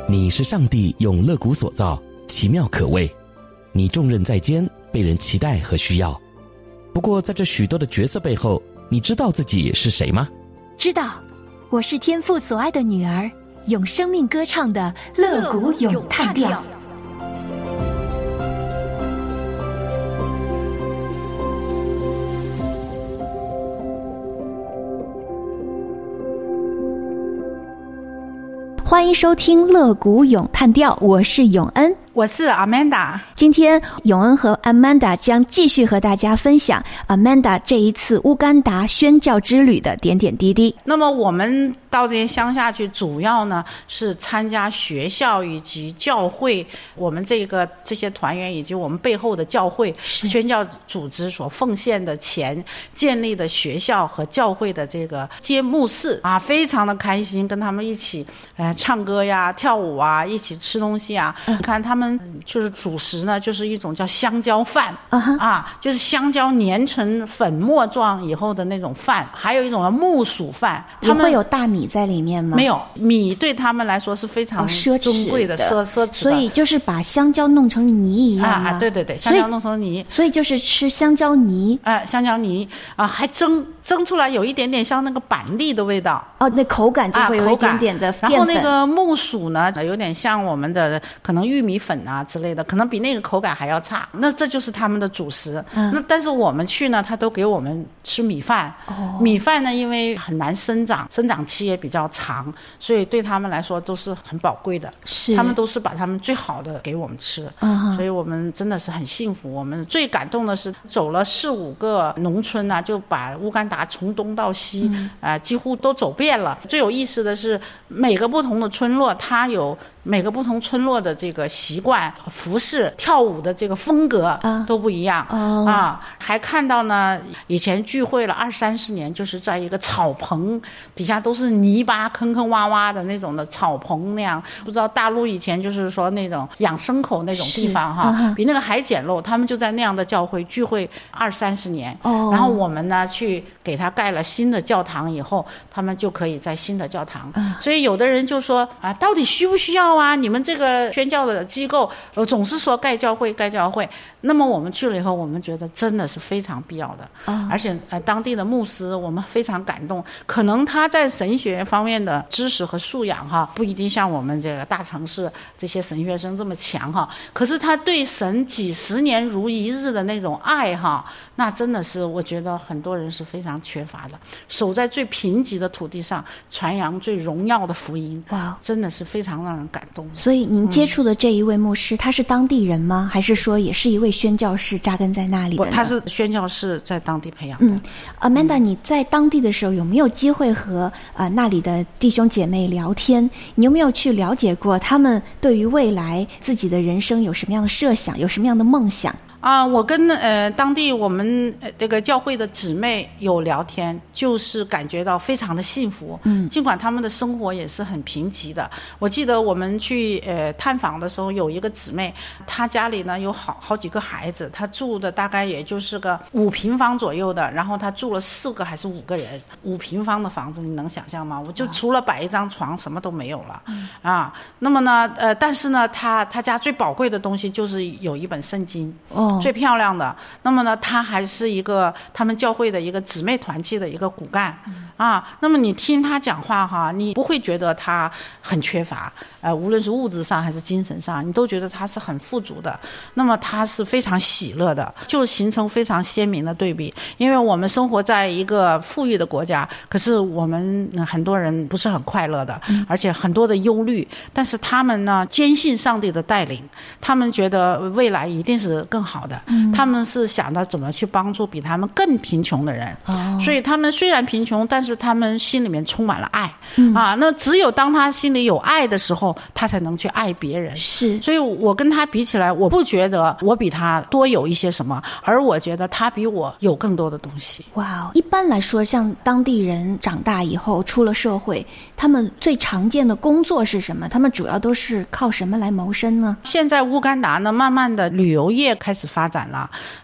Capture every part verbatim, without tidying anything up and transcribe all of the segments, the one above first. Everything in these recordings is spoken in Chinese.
你是上帝用肋骨所造，奇妙可畏。你重任在肩，被人期待和需要。不过在这许多的角色背后，你知道自己是谁吗？ 知道，我是天父所爱的女儿，用生命歌唱的肋骨咏叹调。欢迎收听肋骨咏叹调，我是永恩， 我是 Amanda。 今天永恩和 Amanda 将继续和大家分享 Amanda 这一次乌干达宣教之旅的点点滴滴。 那么我们到这些乡下去，主要呢是参加学校以及教会，我们这个这些团员以及我们背后的教会宣教组织所奉献的钱建立的学校和教会的这个接牧室啊，非常的开心，跟他们一起呃唱歌呀、跳舞啊，一起吃东西啊。你看他们就是主食呢，就是一种叫香蕉饭、uh-huh. 啊，就是香蕉碾成粉末状以后的那种饭，还有一种叫木薯饭。 他们会有大米在里面吗？ 没有，米对他们来说是非常尊贵的、哦、奢奢侈的。 所以就是把香蕉弄成泥一样吗？ 啊，对对对，香蕉弄成泥， 所以, 所以就是吃香蕉泥。 哎、呃，香蕉泥啊，还蒸蒸出来有一点点像那个板栗的味道。 哦，那口感就会有一点点的淀粉。 然后那个木薯呢，有点像我们的可能玉米粉啊之类的，可能比那个口感还要差。那这就是他们的主食。嗯、那但是我们去呢，他都给我们吃米饭。哦、米饭呢，因为很难生长，生长期也比较长，所以对他们来说都是很宝贵的。 是， 他们都是把他们最好的给我们吃。嗯、所以我们真的是很幸福。我们最感动的是走了四五个农村啊，就把乌干达从东到西，嗯呃、几乎都走遍了。最有意思的是，每个不同的村落，它有每个不同村落的这个习惯、服饰、跳舞的这个风格都不一样、uh, 啊。还看到呢，以前聚会了二三十年，就是在一个草棚底下都是泥巴坑坑洼洼的那种的草棚那样。不知道大陆以前就是说那种养牲口那种地方哈， uh-huh. 比那个还简陋。他们就在那样的教会聚会二三十年。Oh. 然后我们呢去给他盖了新的教堂以后，他们就可以在新的教堂。Uh. 所以有的人就说啊，到底需不需要啊？你们这个宣教的机构呃总是说盖教会盖教会，那么我们去了以后，我们觉得真的是非常必要的。哦、而且呃当地的牧师我们非常感动，可能他在神学方面的知识和素养哈，不一定像我们这个大城市这些神学生这么强哈，可是他对神几十年如一日的那种爱哈，那真的是我觉得很多人是非常缺乏的。守在最贫瘠的土地上，传扬最荣耀的福音，哇，真的是非常让人感动。 所以您接触的这一位牧师、嗯、他是当地人吗？还是说也是一位宣教士扎根在那里的呢？ 他是宣教士在当地培养的。嗯 Amanda、嗯、你在当地的时候有没有机会和、呃、那里的弟兄姐妹聊天？你有没有去了解过他们对于未来自己的人生有什么样的设想，有什么样的梦想？ 啊，我跟呃当地我们这个教会的姊妹有聊天，就是感觉到非常的幸福。嗯，尽管他们的生活也是很贫瘠的。我记得我们去呃探访的时候，有一个姊妹，她家里呢有好好几个孩子，她住的大概也就是个五平方左右的，然后她住了四个还是五个人，五平方的房子，你能想象吗？我就除了摆一张床，什么都没有了。嗯、啊，那么呢，呃，但是呢，她她家最宝贵的东西就是有一本圣经。哦。最漂亮的。那么呢，他还是一个他们教会的一个姊妹团契的一个骨干、嗯、啊。那么你听他讲话哈，你不会觉得他很缺乏，呃，无论是物质上还是精神上，你都觉得他是很富足的。那么他是非常喜乐的，就形成非常鲜明的对比。因为我们生活在一个富裕的国家，可是我们很多人不是很快乐的，而且很多的忧虑。但是他们呢，坚信上帝的带领，他们觉得未来一定是更好的。嗯、他们是想到怎么去帮助比他们更贫穷的人。哦、所以他们虽然贫穷，但是他们心里面充满了爱。嗯、啊，那只有当他心里有爱的时候，他才能去爱别人。 是， 所以我跟他比起来，我不觉得我比他多有一些什么，而我觉得他比我有更多的东西。 哇，一般来说，像当地人长大以后出了社会，他们最常见的工作是什么？他们主要都是靠什么来谋生呢？ 现在乌干达呢，慢慢的旅游业开始发展了。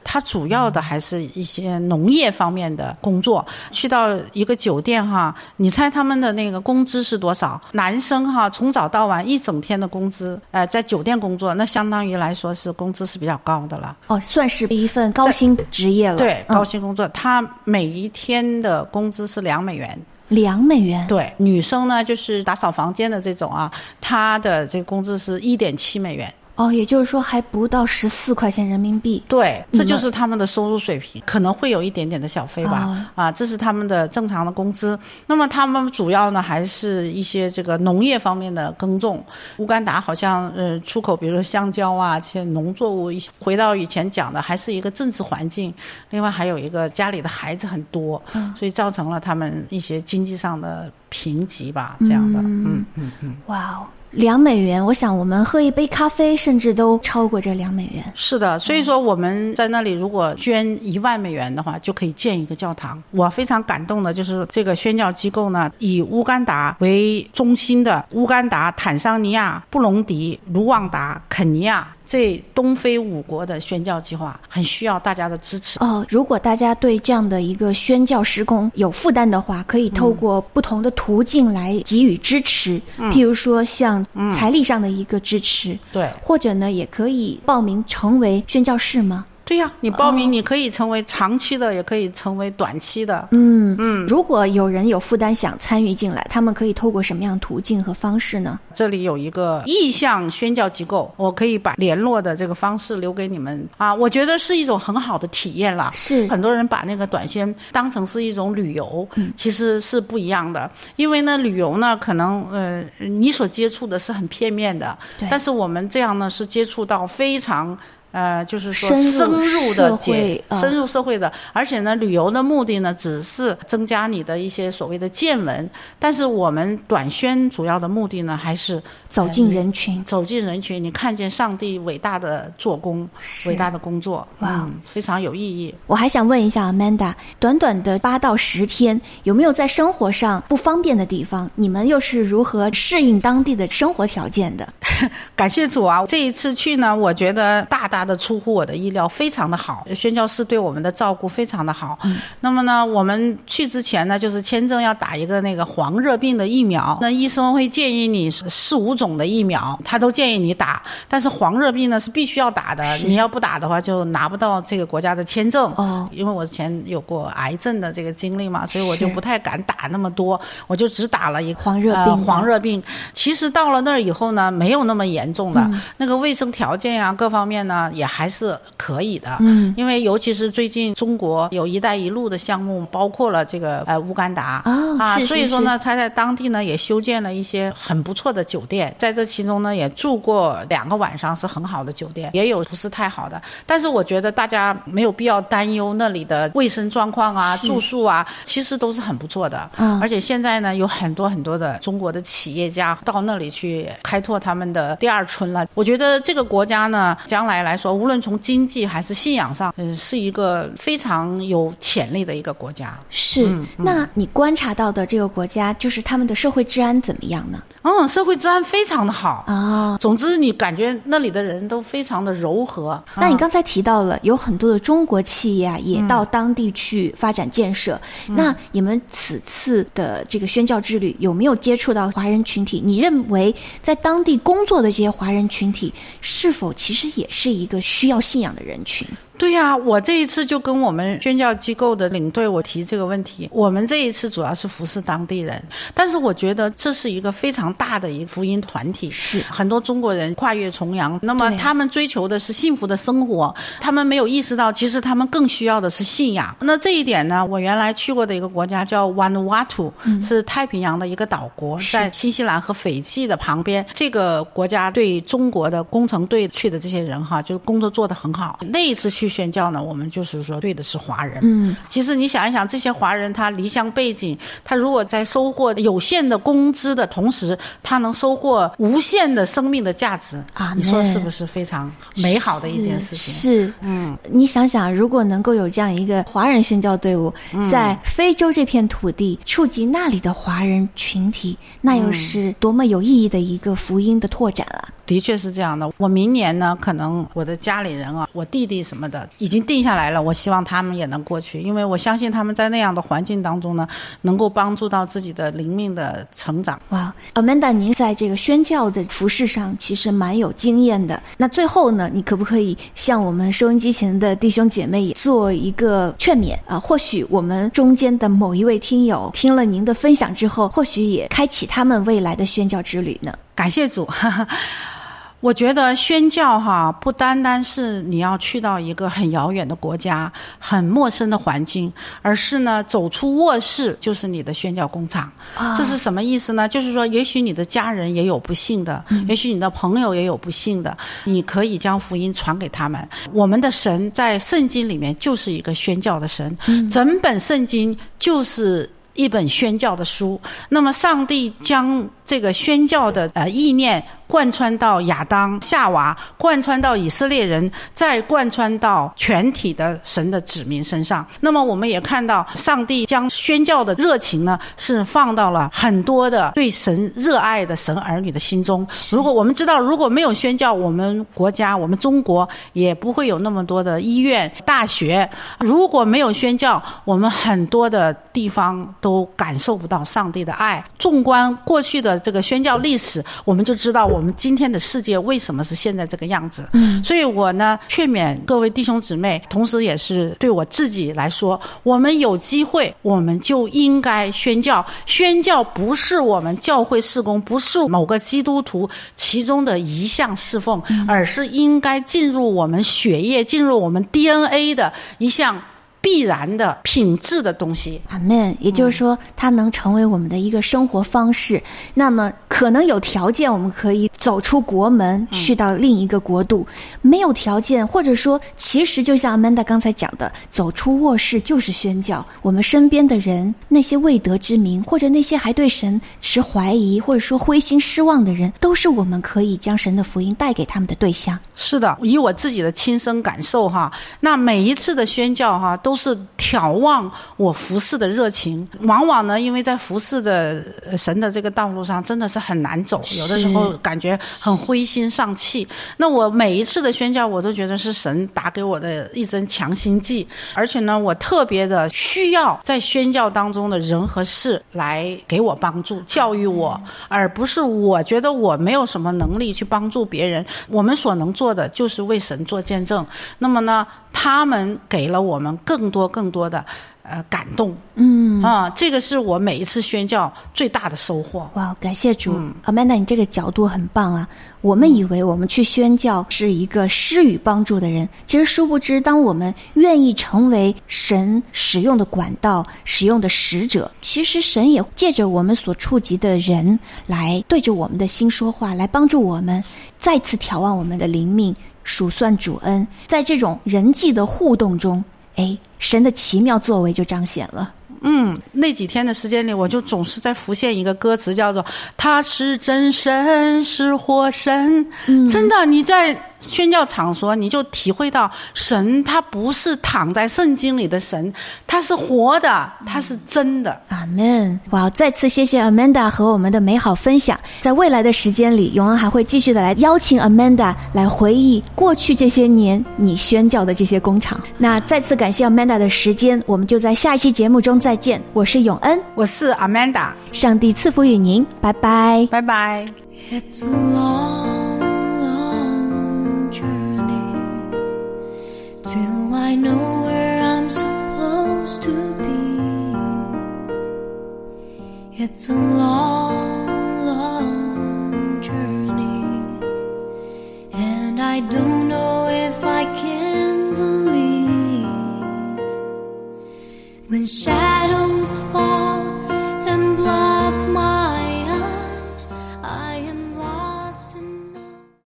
它主要的还是一些农业方面的工作。去到一个酒店哈，你猜他们的那个工资是多少？男生哈从早到晚一整天的工资，呃，在酒店工作，那相当于来说是工资是比较高的了。 哦，算是一份高薪职业了。 对， 嗯、 高薪工作，他每一天的工资是两美元。 两美元。 对，女生呢就是打扫房间的这种啊，她的这个工资是一点七美元。 哦，也就是说还不到十四块钱人民币。 对，这就是他们的收入水平，可能会有一点点的小费吧。哦、啊，这是他们的正常的工资。那么他们主要呢还是一些这个农业方面的耕种。乌干达好像呃出口，比如说香蕉啊，这些农作物。回到以前讲的，还是一个政治环境，另外还有一个家里的孩子很多，嗯、所以造成了他们一些经济上的贫瘠吧，这样的。嗯嗯嗯。 哇哦。两美元，我想我们喝一杯咖啡甚至都超过这两美元。 是的，所以说我们在那里如果捐一万美元的话，就可以建一个教堂。我非常感动的就是这个宣教机构呢，以乌干达为中心的乌干达、坦桑尼亚、布隆迪、卢旺达、肯尼亚这东非五国的宣教计划，很需要大家的支持。 哦，如果大家对这样的一个宣教事工有负担的话，可以透过不同的途径来给予支持，嗯、譬如说像财力上的一个支持， 嗯、对， 或者呢也可以报名成为宣教士吗？ 对呀、啊，你报名你可以成为长期的，哦、也可以成为短期的。 嗯嗯，如果有人有负担想参与进来，他们可以透过什么样的途径和方式呢？ 这里有一个意向宣教机构，我可以把联络的这个方式留给你们啊。我觉得是一种很好的体验啦。 是很多人把那个短宣当成是一种旅游，嗯、其实是不一样的。因为呢，旅游呢，可能呃你所接触的是很片面的，但是我们这样呢是接触到非常。呃，就是说深入的解深入社会的，而且呢，旅游的目的呢，只是增加你的一些所谓的见闻，但是我们短宣主要的目的呢，还是走进人群，呃、 走进人群，你看见上帝伟大的做工，伟大的工作，嗯，非常有意义。 我还想问一下 Amanda， 短短的八到十天，有没有在生活上不方便的地方？你们又是如何适应当地的生活条件的？ 感谢主啊！这一次去呢，我觉得大大的出乎我的意料，非常的好。宣教士对我们的照顾非常的好。嗯、那么呢，我们去之前呢，就是签证要打一个那个黄热病的疫苗。那医生会建议你四五种的疫苗，他都建议你打。但是黄热病呢是必须要打的，你要不打的话就拿不到这个国家的签证。哦，因为我之前有过癌症的这个经历嘛，所以我就不太敢打那么多，我就只打了一个黄热病、呃。 黄热病，其实到了那儿以后呢，没有那么严重的，嗯、那个卫生条件呀、啊，各方面呢也还是可以的。嗯，因为尤其是最近中国有一带一路的项目，包括了这个呃乌干达、 哦、 啊， 是是是， 所以说呢，他在当地呢也修建了一些很不错的酒店，在这其中呢也住过两个晚上，是很好的酒店，也有不是太好的。但是我觉得大家没有必要担忧那里的卫生状况啊、住宿啊，其实都是很不错的。嗯，而且现在呢有很多很多的中国的企业家到那里去开拓他们的第二春了。我觉得这个国家呢，将来来说，无论从经济还是信仰上，嗯，是一个非常有潜力的一个国家。 是，嗯嗯、那你观察到的这个国家，就是他们的社会治安怎么样呢？ 嗯，社会治安非常的好啊、哦。 总之，你感觉那里的人都非常的柔和。 那你刚才提到了有很多的中国企业啊，也到当地去发展建设。嗯、那你们此次的这个宣教之旅，有没有接触到华人群体？你认为在当地工作的这些华人群体，是否其实也是一个需要信仰的人群？ 对呀、啊，我这一次就跟我们宣教机构的领队我提这个问题。我们这一次主要是服侍当地人，但是我觉得这是一个非常大的一个福音团体， 是很多中国人跨越重洋，那么他们追求的是幸福的生活，他们没有意识到其实他们更需要的是信仰。那这一点呢，我原来去过的一个国家叫 Vanuatu、嗯、是太平洋的一个岛国，在新西兰和斐济的旁边。这个国家对中国的工程队去的这些人哈，就工作做得很好。那一次去宣教呢，我们就是说对的是华人。嗯，其实你想一想，这些华人他离乡背景，他如果在收获有限的工资的同时，他能收获无限的生命的价值啊，你说是不是非常美好的一件事情？ 是，是嗯，你想想，如果能够有这样一个华人宣教队伍，在非洲这片土地触及那里的华人群体，那又是多么有意义的一个福音的拓展啊！ 的确是这样的。我明年呢，可能我的家里人啊，我弟弟什么的已经定下来了，我希望他们也能过去，因为我相信他们在那样的环境当中呢，能够帮助到自己的灵命的成长。 哇 Amanda 您在这个宣教的服事上其实蛮有经验的，那最后呢，你可不可以向我们收音机前的弟兄姐妹也做一个劝勉啊？或许我们中间的某一位听友听了您的分享之后，或许也开启他们未来的宣教之旅呢？ 感谢主。我觉得宣教哈，不单单是你要去到一个很遥远的国家、很陌生的环境，而是呢，走出卧室就是你的宣教工厂。啊、这是什么意思呢？就是说，也许你的家人也有不幸的，嗯、也许你的朋友也有不幸的，你可以将福音传给他们。我们的神在圣经里面就是一个宣教的神，嗯、整本圣经就是一本宣教的书。那么，上帝将这个宣教的呃意念贯穿到亚当、夏娃，贯穿到以色列人，再贯穿到全体的神的子民身上。那么我们也看到，上帝将宣教的热情呢，是放到了很多的对神热爱的神儿女的心中。如果我们知道，如果没有宣教，我们国家、我们中国也不会有那么多的医院、大学。如果没有宣教，我们很多的地方都感受不到上帝的爱。纵观过去的这个宣教历史，我们就知道我们今天的世界为什么是现在这个样子。嗯，所以我呢劝勉各位弟兄姊妹，同时也是对我自己来说，我们有机会我们就应该宣教。宣教不是我们教会事工，不是某个基督徒其中的一项侍奉，而是应该进入我们血液、进入我们 D N A 的一项必然的品质的东西。 阿们。也就是说，它能成为我们的一个生活方式。嗯、那么可能有条件我们可以走出国门去到另一个国度，嗯、没有条件，或者说其实就像 Amanda 刚才讲的，走出卧室就是宣教。我们身边的人，那些未得之民，或者那些还对神持怀疑或者说灰心失望的人，都是我们可以将神的福音带给他们的对象。 是的，以我自己的亲身感受哈，那每一次的宣教哈，都是眺望我服侍的热情。往往呢，因为在服侍的神的这个道路上真的是很难走，有的时候感觉很灰心丧气。那我每一次的宣教，我都觉得是神打给我的一针强心剂。而且呢，我特别的需要在宣教当中的人和事来给我帮助、教育我，而不是我觉得我没有什么能力去帮助别人。我们所能做的就是为神做见证。那么呢，他们给了我们更多更多的呃感动。嗯啊，这个是我每一次宣教最大的收获。 哇，感谢主。嗯、Amanda 你这个角度很棒啊。我们以为我们去宣教是一个施予帮助的人，其实殊不知，当我们愿意成为神使用的管道、使用的使者，其实神也借着我们所触及的人来对着我们的心说话，来帮助我们再次眺望我们的灵命，数算主恩。在这种人际的互动中，哎，神的奇妙作为就彰显了。 嗯，那几天的时间里，我就总是在浮现一个歌词，叫做他是真神是活神。嗯，真的，你在宣教场所你就体会到神他不是躺在圣经里的神，他是活的，他是真的。 阿们。哇，再次谢谢 Amanda 和我们的美好分享。在未来的时间里，永恩还会继续的来邀请 Amanda 来回忆过去这些年你宣教的这些工厂。那再次感谢 Amanda 的时间，我们就在下一期节目中再见。我是永恩， 我是 Amanda， 上帝赐福与您，拜拜， 拜拜。 It's a long, long journey till I know where I'm supposed to be. It's a long, long journey, and I don't know if I can believe when shadows